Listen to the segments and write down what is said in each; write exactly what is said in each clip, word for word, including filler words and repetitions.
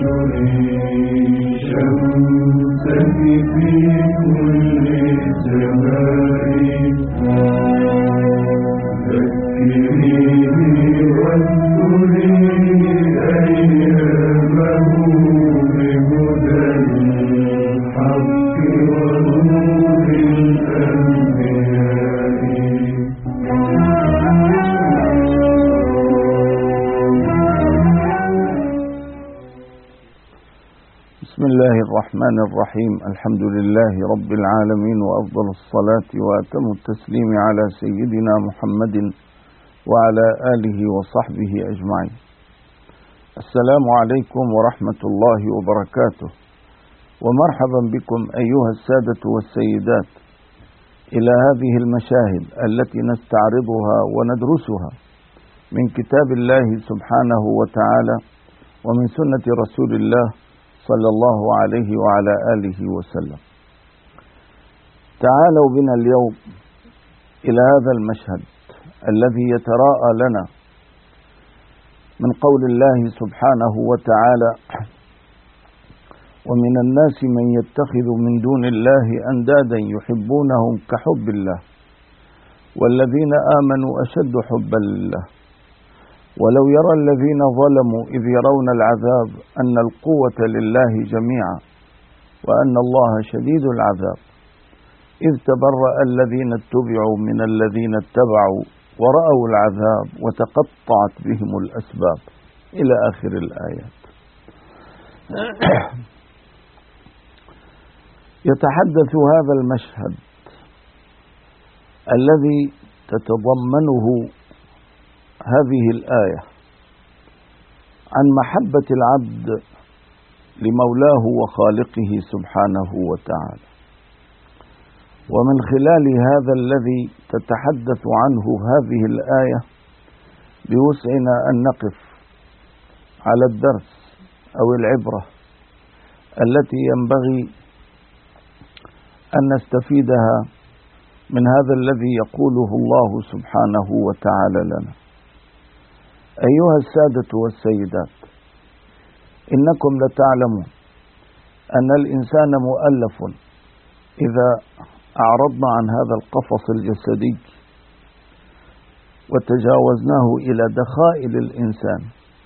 بسم الله الرحمن الرحيم. الحمد لله رب العالمين، وأفضل الصلاة وأتم التسليم على سيدنا محمد وعلى آله وصحبه أجمعين. السلام عليكم ورحمة الله وبركاته، ومرحبا بكم أيها السادة والسيدات إلى هذه المشاهد التي نستعرضها وندرسها من كتاب الله سبحانه وتعالى ومن سنة رسول الله صلى الله عليه وعلى آله وسلم. تعالوا بنا اليوم إلى هذا المشهد الذي يتراءى لنا من قول الله سبحانه وتعالى: ومن الناس من يتخذ من دون الله أندادا يحبونهم كحب الله والذين آمنوا أشد حبا لله ولو يرى الذين ظلموا إذ يرون العذاب أن القوة لله جميعا وأن الله شديد العذاب إذ تبرأ الذين اتبعوا من الذين اتبعوا ورأوا العذاب وتقطعت بهم الأسباب إلى آخر الآيات. يتحدث هذا المشهد الذي تتضمنه هذه الآية عن محبة العبد لمولاه وخالقه سبحانه وتعالى، ومن خلال هذا الذي تتحدث عنه هذه الآية بوسعنا أن نقف على الدرس أو العبرة التي ينبغي أن نستفيدها من هذا الذي يقوله الله سبحانه وتعالى لنا. أيها السادة والسيدات، إنكم لتعلمون أن الإنسان مؤلف إذا أعرضنا عن هذا القفص الجسدي وتجاوزناه إلى دخائل الإنسان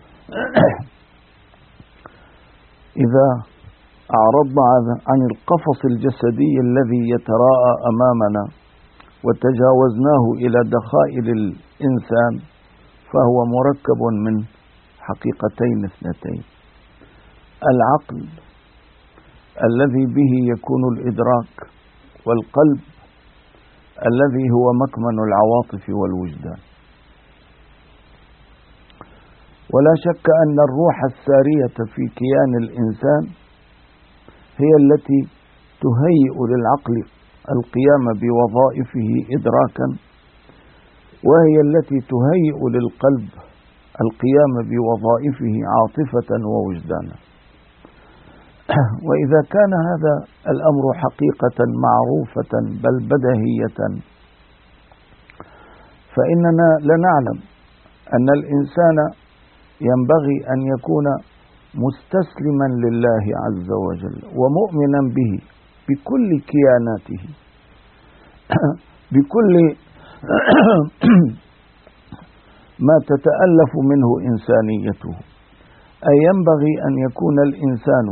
إذا أعرضنا عن القفص الجسدي الذي يتراءى أمامنا وتجاوزناه إلى دخائل الإنسان فهو مركب من حقيقتين اثنتين: العقل الذي به يكون الإدراك، والقلب الذي هو مكمن العواطف والوجدان. ولا شك أن الروح السارية في كيان الإنسان هي التي تهيئ للعقل القيام بوظائفه إدراكا، وهي التي تهيئ للقلب القيام بوظائفه عاطفة ووجدانا. وإذا كان هذا الأمر حقيقة معروفة بل بديهية، فإننا لنعلم أن الإنسان ينبغي أن يكون مستسلما لله عز وجل ومؤمنا به بكل كياناته، بكل ما تتألف منه إنسانيته. أي ينبغي أن يكون الإنسان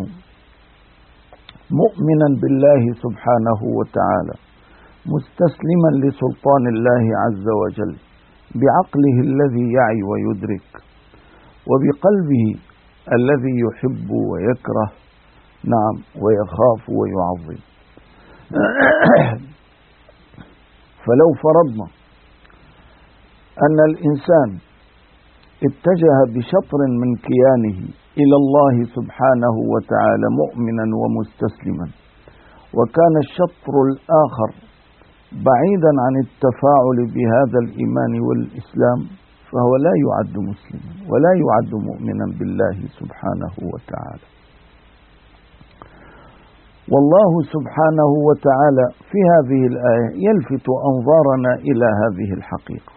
مؤمنا بالله سبحانه وتعالى، مستسلما لسلطان الله عز وجل بعقله الذي يعي ويدرك، وبقلبه الذي يحب ويكره، نعم، ويخاف ويعظم. فلو فرضنا أن الإنسان اتجه بشطر من كيانه إلى الله سبحانه وتعالى مؤمنا ومستسلما، وكان الشطر الآخر بعيدا عن التفاعل بهذا الإيمان والإسلام، فهو لا يعد مسلما ولا يعد مؤمنا بالله سبحانه وتعالى. والله سبحانه وتعالى في هذه الآية يلفت أنظارنا إلى هذه الحقيقة.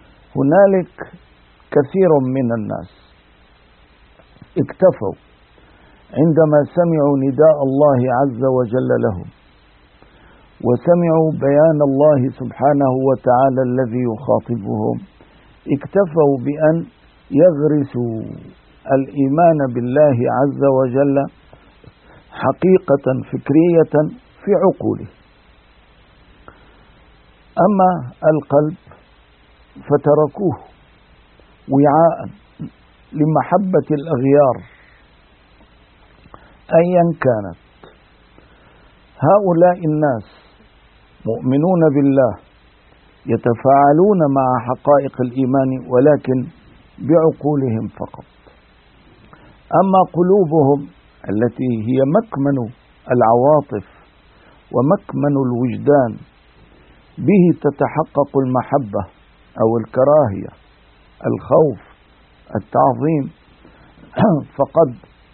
هنالك كثير من الناس اكتفوا عندما سمعوا نداء الله عز وجل لهم، وسمعوا بيان الله سبحانه وتعالى الذي يخاطبهم، اكتفوا بأن يغرسوا الإيمان بالله عز وجل حقيقة فكرية في عقوله. أما القلب فتركوه وعاء لمحبة الأغيار أيا كانت. هؤلاء الناس مؤمنون بالله يتفاعلون مع حقائق الإيمان ولكن بعقولهم فقط. أما قلوبهم التي هي مكمن العواطف ومكمن الوجدان، به تتحقق المحبة أو الكراهية، الخوف، التعظيم، فقد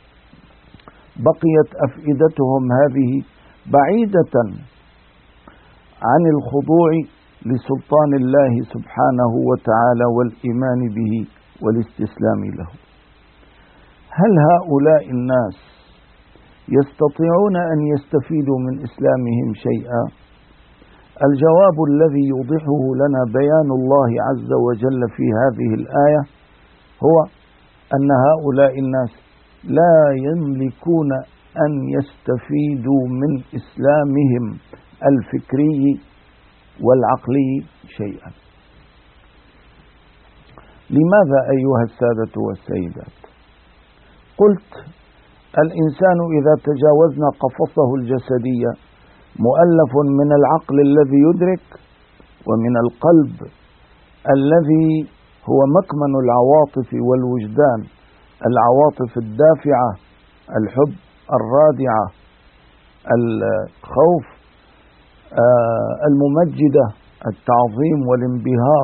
بقيت أفئدتهم هذه بعيدة عن الخضوع لسلطان الله سبحانه وتعالى والإيمان به والاستسلام له. هل هؤلاء الناس يستطيعون أن يستفيدوا من إسلامهم شيئا؟ الجواب الذي يوضحه لنا بيان الله عز وجل في هذه الآية هو أن هؤلاء الناس لا يملكون أن يستفيدوا من إسلامهم الفكري والعقلي شيئا. لماذا أيها السادة والسيدات؟ قلت الإنسان إذا تجاوزنا قفصه الجسدي مؤلف من العقل الذي يدرك ومن القلب الذي هو مكمن العواطف والوجدان، العواطف الدافعة، الحب، الرادعة، الخوف، الممجدة، التعظيم والانبهار.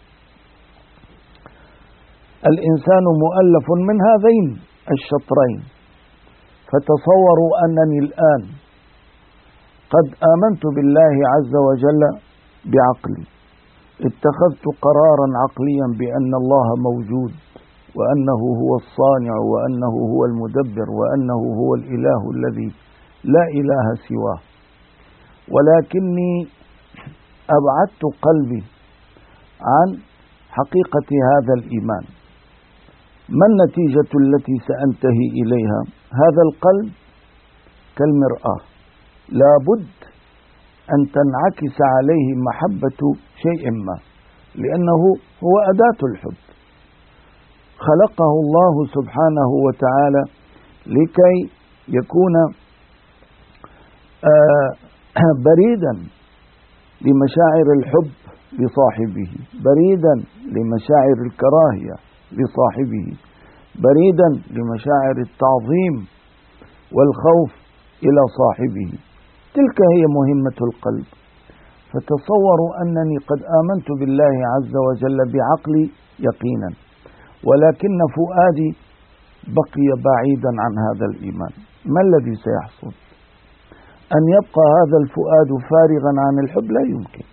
الإنسان مؤلف من هذين الشطرين. فتصوروا أنني الآن قد آمنت بالله عز وجل بعقلي، اتخذت قرارا عقليا بأن الله موجود وأنه هو الصانع وأنه هو المدبر وأنه هو الإله الذي لا إله سواه، ولكني أبعدت قلبي عن حقيقة هذا الإيمان. ما النتيجة التي سأنتهي إليها؟ هذا القلب كالمرآة، لابد أن تنعكس عليه محبة شيء ما، لأنه هو أداة الحب، خلقه الله سبحانه وتعالى لكي يكون بريدا لمشاعر الحب لصاحبه، بريدا لمشاعر الكراهية لصاحبه، بريدا لمشاعر التعظيم والخوف إلى صاحبه. تلك هي مهمة القلب. فتصوروا أنني قد آمنت بالله عز وجل بعقلي يقينا، ولكن فؤادي بقي بعيدا عن هذا الإيمان. ما الذي سيحصل؟ أن يبقى هذا الفؤاد فارغا عن الحب لا يمكن.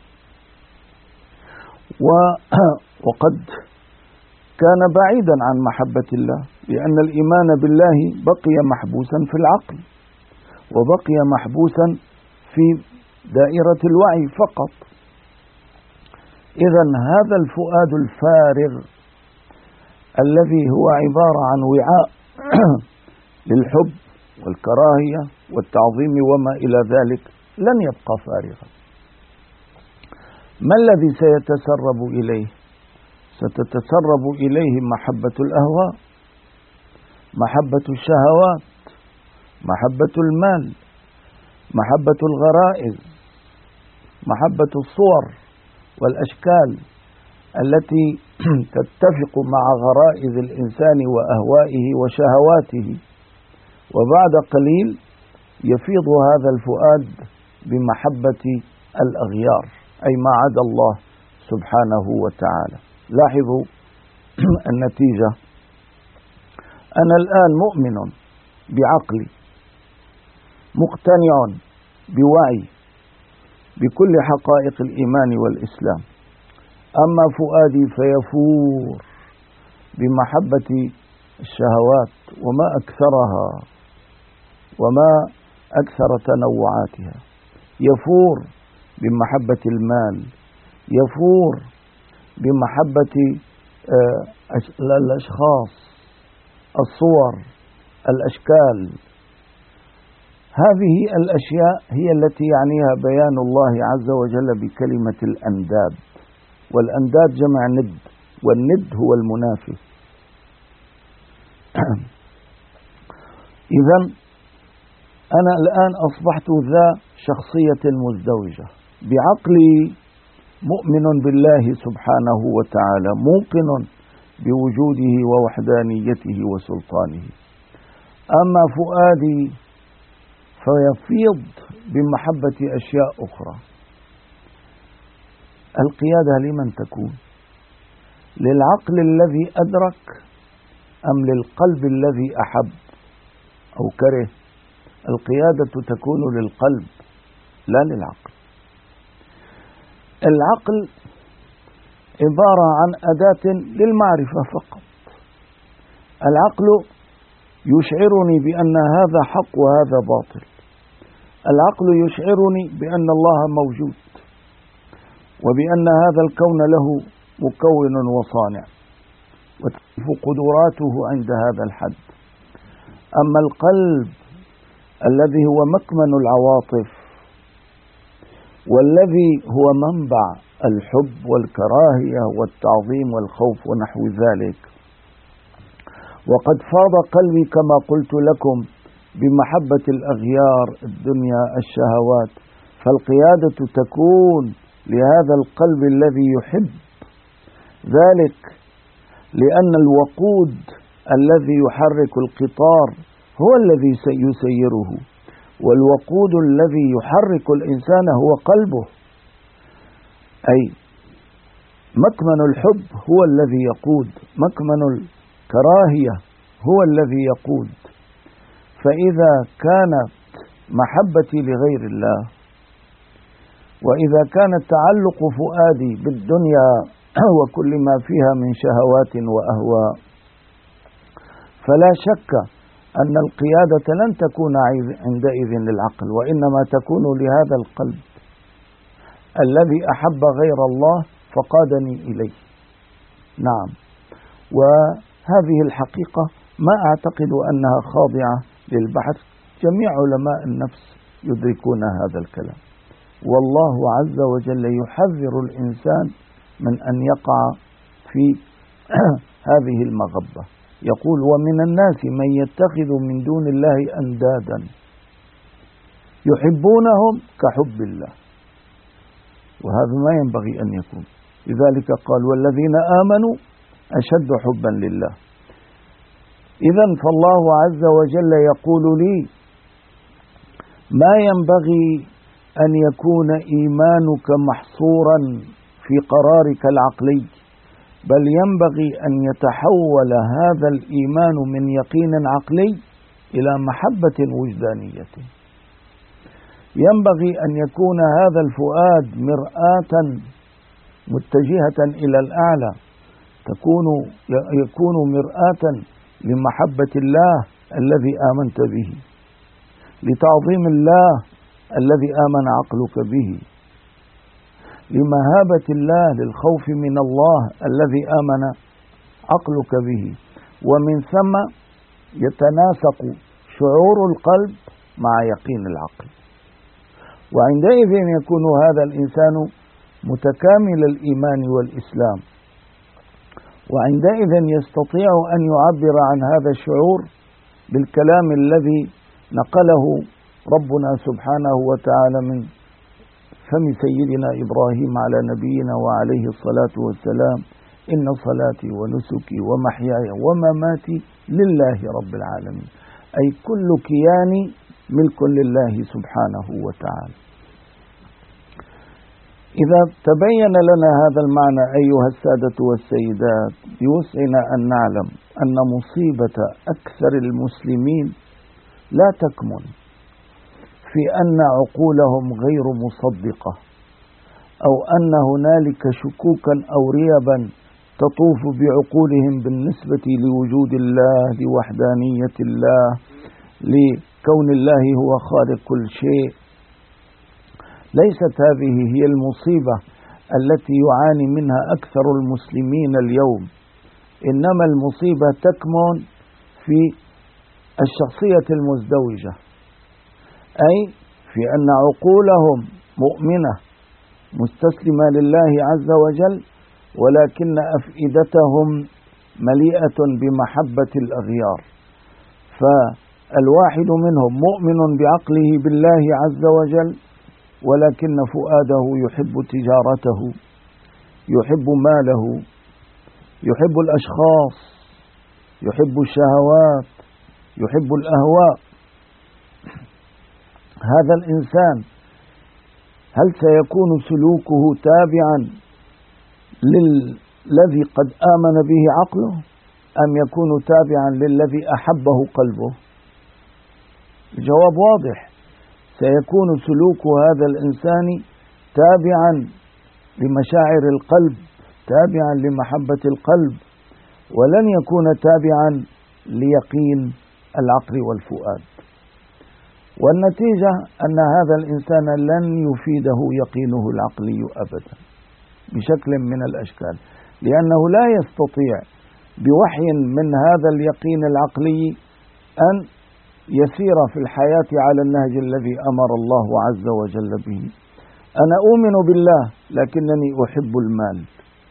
وقد كان بعيدا عن محبة الله، لأن الإيمان بالله بقي محبوسا في العقل، وبقي محبوسا في دائرة الوعي فقط. إذن هذا الفؤاد الفارغ الذي هو عبارة عن وعاء للحب والكراهية والتعظيم وما إلى ذلك لن يبقى فارغا. ما الذي سيتسرب إليه؟ ستتسرب إليه محبة الأهواء، محبة الشهوات، محبة المال، محبة الغرائز، محبة الصور والأشكال التي تتفق مع غرائز الإنسان وأهوائه وشهواته. وبعد قليل يفيض هذا الفؤاد بمحبة الأغيار، أي ما عدا الله سبحانه وتعالى. لاحظوا النتيجة. أنا الآن مؤمن بعقلي، مقتنع بوعي بكل حقائق الإيمان والإسلام، أما فؤادي فيفور بمحبة الشهوات وما أكثرها وما أكثر تنوعاتها. يفور بمحبة المال، يفور بمحبة الأشخاص، الصور، الأشكال. هذه الأشياء هي التي يعنيها بيان الله عز وجل بكلمة الأنداد، والأنداد جمع ند، والند هو المنافي. إذن أنا الآن أصبحت ذا شخصية مزدوجة، بعقلي مؤمن بالله سبحانه وتعالى، موقن بوجوده ووحدانيته وسلطانه. أما فؤادي فيفيض بمحبة أشياء أخرى. القيادة لمن تكون؟ للعقل الذي أدرك أم للقلب الذي أحب أو كره؟ القيادة تكون للقلب لا للعقل. العقل عبارة عن أداة للمعرفة فقط. العقل يشعرني بأن هذا حق وهذا باطل. العقل يشعرني بأن الله موجود، وبأن هذا الكون له مكون وصانع، وتقف قدراته عند هذا الحد. أما القلب الذي هو مكمن العواطف، والذي هو منبع الحب والكراهية والتعظيم والخوف ونحو ذلك، وقد فاض قلبي كما قلت لكم بمحبة الأغيار، الدنيا، الشهوات، فالقيادة تكون لهذا القلب الذي يحب ذلك، لأن الوقود الذي يحرك القطار هو الذي سيسيره، والوقود الذي يحرك الإنسان هو قلبه. أي مكمن الحب هو الذي يقود، مكمن الكراهية هو الذي يقود. فإذا كانت محبتي لغير الله، وإذا كان تعلق فؤادي بالدنيا وكل ما فيها من شهوات وأهواء، فلا شك أن القيادة لن تكون عندئذ للعقل، وإنما تكون لهذا القلب الذي أحب غير الله فقادني إليه. نعم، وهذه الحقيقة ما أعتقد أنها خاضعة للبحث، جميع علماء النفس يدركون هذا الكلام. والله عز وجل يحذر الإنسان من أن يقع في هذه المغبة. يقول: ومن الناس من يتخذ من دون الله أندادا يحبونهم كحب الله، وهذا ما ينبغي أن يكون. لذلك قال: والذين آمنوا أشد حبا لله. إذن فالله عز وجل يقول لي: ما ينبغي أن يكون إيمانك محصورا في قرارك العقلي، بل ينبغي أن يتحول هذا الإيمان من يقين عقلي إلى محبة وجدانية. ينبغي أن يكون هذا الفؤاد مرآة متجهة إلى الأعلى، تكون يكون مرآة لمحبة الله الذي آمنت به، لتعظيم الله الذي آمن عقلك به، لمهابة الله، للخوف من الله الذي آمن عقلك به. ومن ثم يتناسق شعور القلب مع يقين العقل، وعندئذ يكون هذا الإنسان متكامل الإيمان والإسلام، وعندئذ يستطيع أن يعبر عن هذا الشعور بالكلام الذي نقله ربنا سبحانه وتعالى من فم سيدنا إبراهيم على نبينا وعليه الصلاة والسلام: إن صلاتي ونسكي ومحياي ومماتي لله رب العالمين. أي كل كياني ملك لله سبحانه وتعالى. إذا تبين لنا هذا المعنى أيها السادة والسيدات، يوسعنا أن نعلم أن مصيبة أكثر المسلمين لا تكمن في أن عقولهم غير مصدقة، أو أن هنالك شكوكا أو ريبا تطوف بعقولهم بالنسبة لوجود الله، لوحدانية الله، كون الله هو خالق كل شيء. ليست هذه هي المصيبة التي يعاني منها أكثر المسلمين اليوم، إنما المصيبة تكمن في الشخصية المزدوجة، أي في أن عقولهم مؤمنة مستسلمة لله عز وجل، ولكن أفئدتهم مليئة بمحبة الأغيار. فالواحد منهم مؤمن بعقله بالله عز وجل، ولكن فؤاده يحب تجارته، يحب ماله، يحب الأشخاص، يحب الشهوات، يحب الأهواء. هذا الإنسان هل سيكون سلوكه تابعا للذي قد آمن به عقله، أم يكون تابعا للذي أحبه قلبه؟ الجواب واضح، سيكون سلوك هذا الإنسان تابعا لمشاعر القلب، تابعا لمحبة القلب، ولن يكون تابعا ليقين العقل والفؤاد. والنتيجة أن هذا الإنسان لن يفيده يقينه العقلي أبدا بشكل من الأشكال، لأنه لا يستطيع بوحي من هذا اليقين العقلي أن يسير في الحياة على النهج الذي أمر الله عز وجل به. أنا أؤمن بالله لكنني أحب المال،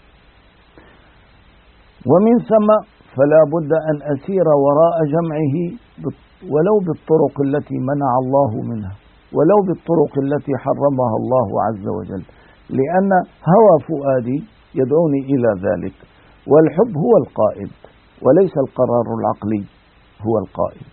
ومن ثم فلا بد أن أسير وراء جمعه ولو بالطرق التي منع الله منها، ولو بالطرق التي حرمها الله عز وجل، لأن هوى فؤادي يدعوني إلى ذلك، والحب هو القائد وليس القرار العقلي هو القائد.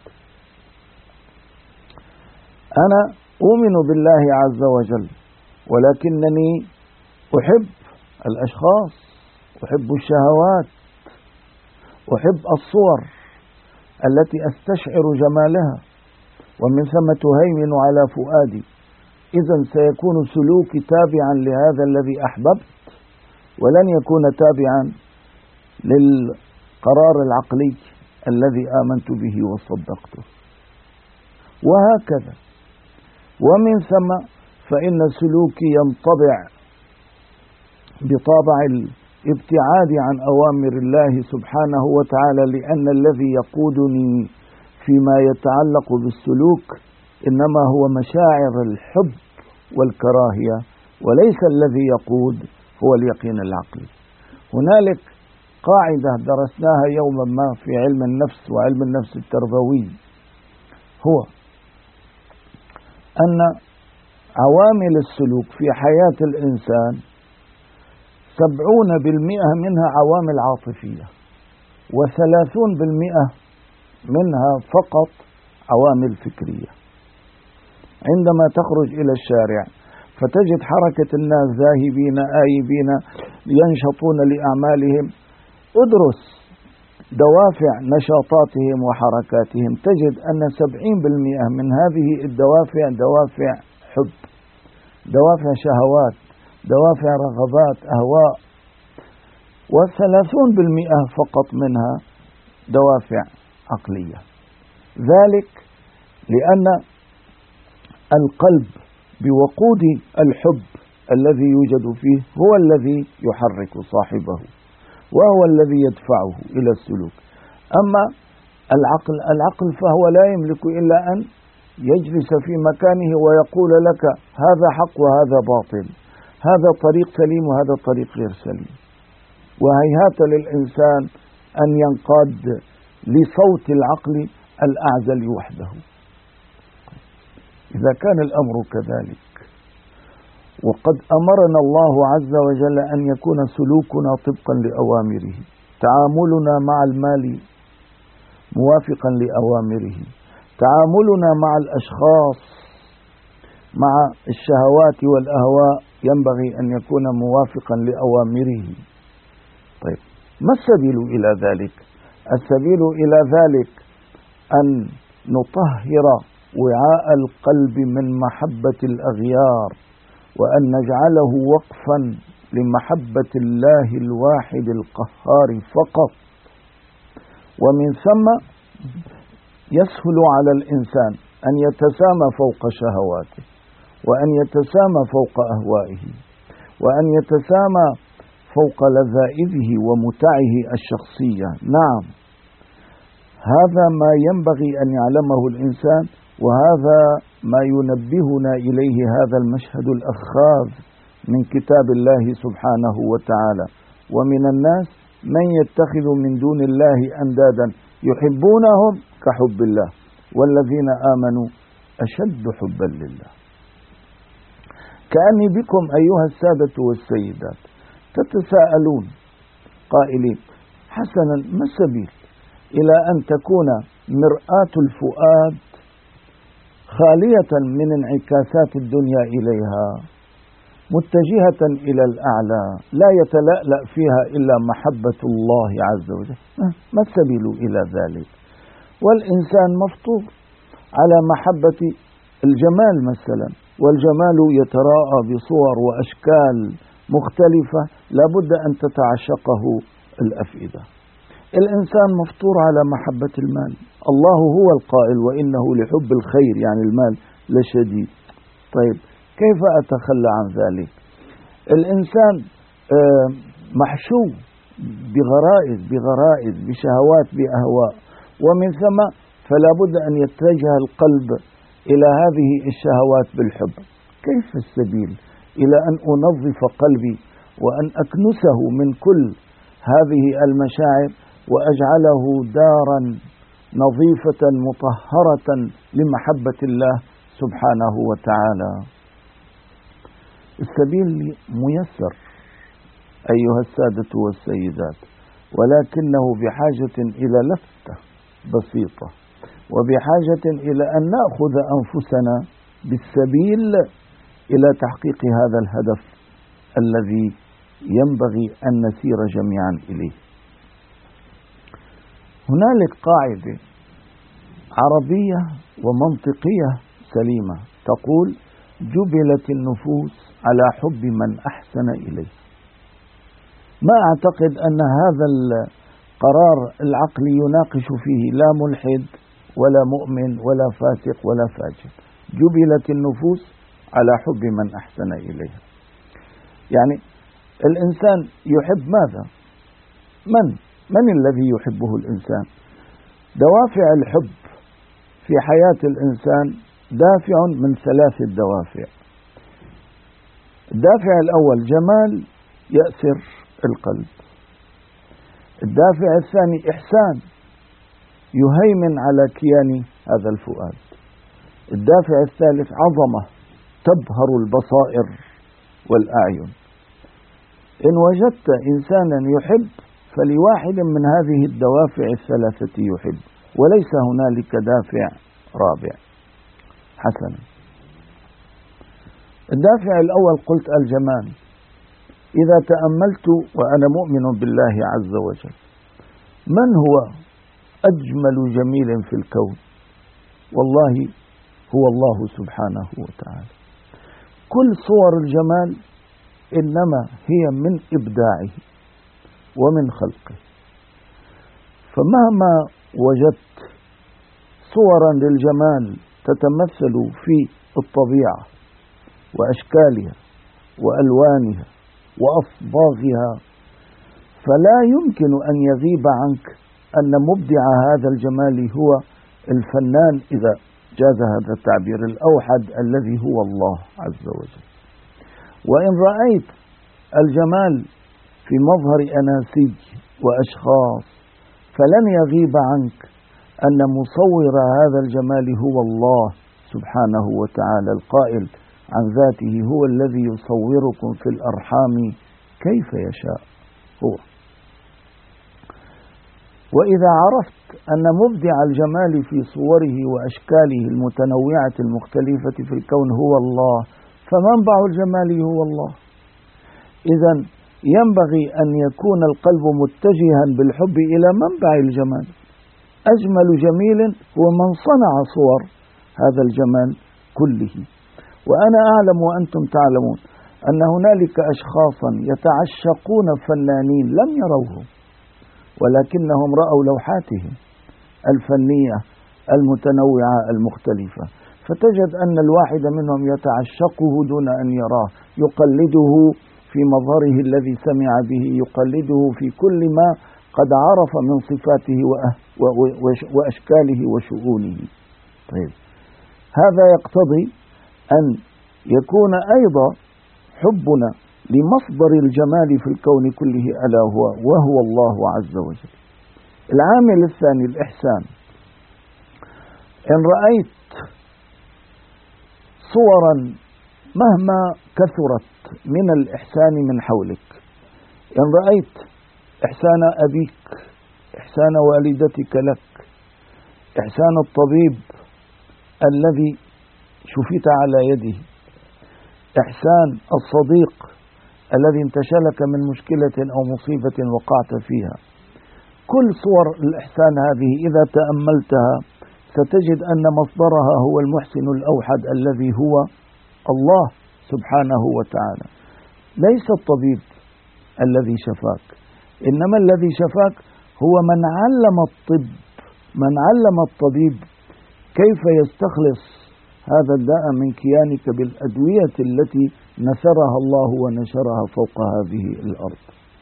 أنا أؤمن بالله عز وجل، ولكنني أحب الأشخاص، أحب الشهوات، أحب الصور التي أستشعر جمالها، ومن ثم تهيمن على فؤادي. إذن سيكون سلوكي تابعا لهذا الذي أحببت، ولن يكون تابعا للقرار العقلي الذي آمنت به وصدقته، وهكذا. ومن ثم فإن سلوكي ينطبع بطابع الابتعاد عن أوامر الله سبحانه وتعالى، لأن الذي يقودني فيما يتعلق بالسلوك إنما هو مشاعر الحب والكراهية، وليس الذي يقود هو اليقين العقلي. هنالك قاعدة درسناها يوما ما في علم النفس وعلم النفس التربوي، هو أن عوامل السلوك في حياة الإنسان سبعون بالمئة منها عوامل عاطفية، وثلاثون بالمئة منها فقط عوامل فكرية. عندما تخرج إلى الشارع فتجد حركة الناس ذاهبين آيبين ينشطون لأعمالهم، ادرس دوافع نشاطاتهم وحركاتهم، تجد أن سبعين بالمئة من هذه الدوافع دوافع حب، دوافع شهوات، دوافع رغبات أهواء، والثلاثون بالمئة فقط منها دوافع عقلية. ذلك لأن القلب بوقود الحب الذي يوجد فيه هو الذي يحرك صاحبه، وهو الذي يدفعه إلى السلوك. أما العقل العقل فهو لا يملك إلا أن يجلس في مكانه ويقول لك هذا حق وهذا باطل، هذا طريق سليم وهذا طريق غير سليم، وهيهات للإنسان أن ينقاد لصوت العقل الأعزل وحده. إذا كان الأمر كذلك، وقد أمرنا الله عز وجل أن يكون سلوكنا طبقا لأوامره، تعاملنا مع المال موافقا لأوامره، تعاملنا مع الأشخاص مع الشهوات والأهواء ينبغي أن يكون موافقا لأوامره. طيب، ما السبيل إلى ذلك؟ السبيل إلى ذلك أن نطهر وعاء القلب من محبة الأغيار، وأن نجعله وقفا لمحبة الله الواحد القهار فقط. ومن ثم يسهل على الإنسان أن يتسامى فوق شهواته، وأن يتسامى فوق أهوائه، وأن يتسامى فوق لذائذه ومتعه الشخصية. نعم، هذا ما ينبغي أن يعلمه الإنسان، وهذا ما ينبهنا إليه هذا المشهد الأخاذ من كتاب الله سبحانه وتعالى. ومن الناس من يتخذ من دون الله أندادا يحبونهم كحب الله والذين آمنوا أشد حبا لله. كأني بكم أيها السادة والسيدات تتساءلون قائلين: حسنا، ما السبيل إلى أن تكون مرآة الفؤاد خالية من انعكاسات الدنيا إليها، متجهة إلى الأعلى، لا يتلألأ فيها إلا محبة الله عز وجل؟ ما السبيل إلى ذلك؟ والإنسان مفطور على محبة الجمال مثلا، والجمال يتراءى بصور وأشكال مختلفة لا بد أن تتعشقه الأفئدة. الإنسان مفطور على محبة المال، الله هو القائل: وإنه لحب الخير، يعني المال لشديد. طيب، كيف أتخلى عن ذلك؟ الإنسان محشو بغرائز بغرائز بشهوات بأهواء، ومن ثم فلا بد أن يتجه القلب إلى هذه الشهوات بالحب. كيف السبيل إلى أن أنظف قلبي وأن أكنسه من كل هذه المشاعر وأجعله دارا نظيفة مطهرة لمحبة الله سبحانه وتعالى؟ السبيل ميسر أيها السادة والسيدات، ولكنه بحاجة إلى لفتة بسيطة، وبحاجة إلى أن نأخذ أنفسنا بالسبيل إلى تحقيق هذا الهدف الذي ينبغي أن نسير جميعا إليه. هنالك قاعدة عربية ومنطقية سليمة تقول: جبلت النفوس على حب من أحسن إليه. ما أعتقد أن هذا القرار العقلي يناقش فيه لا ملحد ولا مؤمن ولا فاسق ولا فاجر. جبلت النفوس على حب من أحسن إليها، يعني الإنسان يحب ماذا؟ من؟ من الذي يحبه الإنسان؟ دوافع الحب في حياة الإنسان دافع من ثلاث دوافع. الدافع الأول جمال يأسر القلب. الدافع الثاني إحسان يهيمن على كيان هذا الفؤاد. الدافع الثالث عظمة تبهر البصائر والأعين. إن وجدت إنسانا يحب فلواحد من هذه الدوافع الثلاثة يحب، وليس هنالك دافع رابع. حسنا، الدافع الأول قلت الجمال. إذا تأملت وأنا مؤمن بالله عز وجل، من هو أجمل جميل في الكون؟ والله هو الله سبحانه وتعالى. كل صور الجمال إنما هي من إبداعه ومن خلقه. فمهما وجدت صورا للجمال تتمثل في الطبيعة وأشكالها وألوانها وأصباغها، فلا يمكن أن يغيب عنك أن مبدع هذا الجمال هو الفنان، إذا جاز هذا التعبير، الأوحد الذي هو الله عز وجل. وإن رأيت الجمال في مظهر أناسي وأشخاص فلن يغيب عنك أن مصور هذا الجمال هو الله سبحانه وتعالى القائل عن ذاته: هو الذي يصوركم في الأرحام كيف يشاء. هو. وإذا عرفت أن مبدع الجمال في صوره وأشكاله المتنوعة المختلفة في الكون هو الله، فمنبع الجمال هو الله. إذن ينبغي أن يكون القلب متجها بالحب إلى منبع الجمال. أجمل جميل هو من صنع صور هذا الجمال كله. وأنا أعلم وأنتم تعلمون أن هنالك أشخاصا يتعشقون فنانين لم يروهم، ولكنهم رأوا لوحاتهم الفنية المتنوعة المختلفة، فتجد أن الواحد منهم يتعشقه دون أن يراه، يقلده في مظهره الذي سمع به، يقلده في كل ما قد عرف من صفاته وأشكاله وشؤونه. طيب، هذا يقتضي أن يكون أيضا حبنا لمصدر الجمال في الكون كله ألا هو وهو الله عز وجل. العامل الثاني الإحسان. إن رأيت صورا مهما كثرت من الإحسان من حولك، إن رأيت إحسان أبيك، إحسان والدتك لك، إحسان الطبيب الذي شفيت على يده، إحسان الصديق الذي انتشلك من مشكلة أو مصيبة وقعت فيها، كل صور الإحسان هذه إذا تأملتها ستجد أن مصدرها هو المحسن الأوحد الذي هو الله سبحانه وتعالى. ليس الطبيب الذي شفاك، إنما الذي شفاك هو من علم الطب، من علم الطبيب كيف يستخلص هذا الداء من كيانك بالأدوية التي نثرها الله ونشرها فوق هذه الأرض.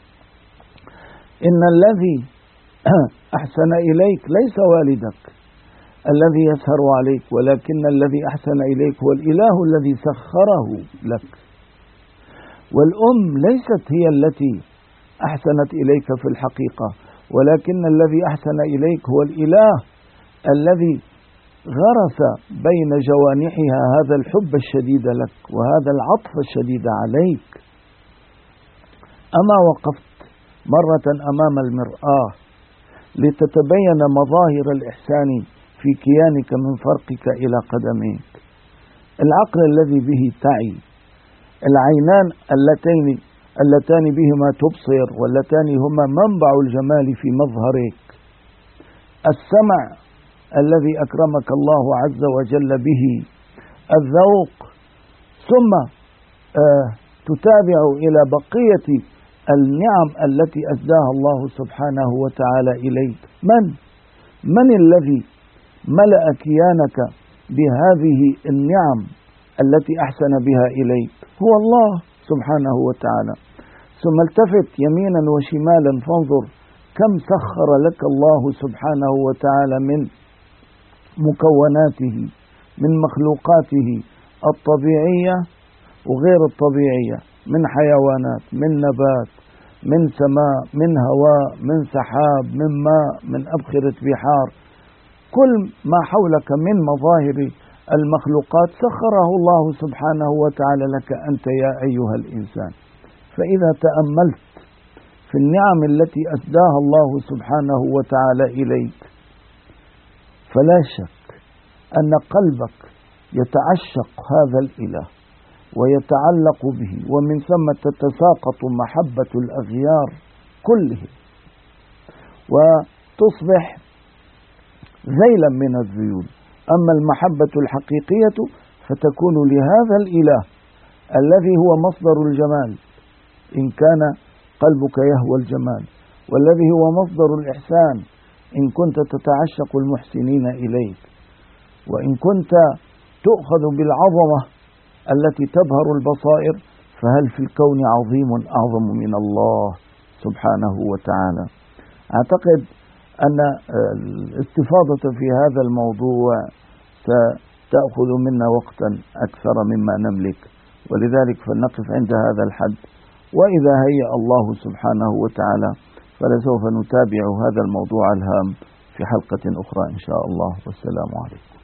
إن الذي أحسن إليك ليس والدك الذي يسهر عليك، ولكن الذي أحسن إليك هو الإله الذي سخره لك. والأم ليست هي التي أحسنت إليك في الحقيقة، ولكن الذي أحسن إليك هو الإله الذي غرس بين جوانحها هذا الحب الشديد لك وهذا العطف الشديد عليك. أما وقفت مرة أمام المرآة لتتبين مظاهر الإحسان في كيانك من فرقك إلى قدميك، العقل الذي به تعي، العينان اللتين اللتان بهما تبصر واللتان هما منبع الجمال في مظهرك، السمع الذي أكرمك الله عز وجل به، الذوق، ثم آه تتابع إلى بقية النعم التي أسداها الله سبحانه وتعالى إليك. من من الذي ملأ كيانك بهذه النعم التي أحسن بها إليك؟ هو الله سبحانه وتعالى. ثم التفت يمينا وشمالا فانظر كم سخر لك الله سبحانه وتعالى من مكوناته، من مخلوقاته الطبيعية وغير الطبيعية، من حيوانات، من نبات، من سماء، من هواء، من سحاب، من ماء، من أبخرة بحار. كل ما حولك من مظاهر المخلوقات سخره الله سبحانه وتعالى لك أنت يا أيها الإنسان. فإذا تأملت في النعم التي أسداها الله سبحانه وتعالى إليك فلا شك أن قلبك يتعشق هذا الإله ويتعلق به، ومن ثم تتساقط محبة الأغيار كلهم وتصبح ذيلا من الذيول. أما المحبة الحقيقية فتكون لهذا الإله الذي هو مصدر الجمال إن كان قلبك يهوى الجمال، والذي هو مصدر الإحسان إن كنت تتعشق المحسنين إليك، وإن كنت تؤخذ بالعظمة التي تبهر البصائر، فهل في الكون عظيم أعظم من الله سبحانه وتعالى؟ أعتقد أن الاستفاضة في هذا الموضوع ستأخذ منا وقتا أكثر مما نملك، ولذلك فلنقف عند هذا الحد، وإذا هيأ الله سبحانه وتعالى فلسوف نتابع هذا الموضوع الهام في حلقة أخرى إن شاء الله، والسلام عليكم.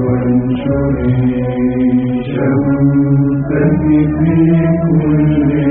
شمسك في كل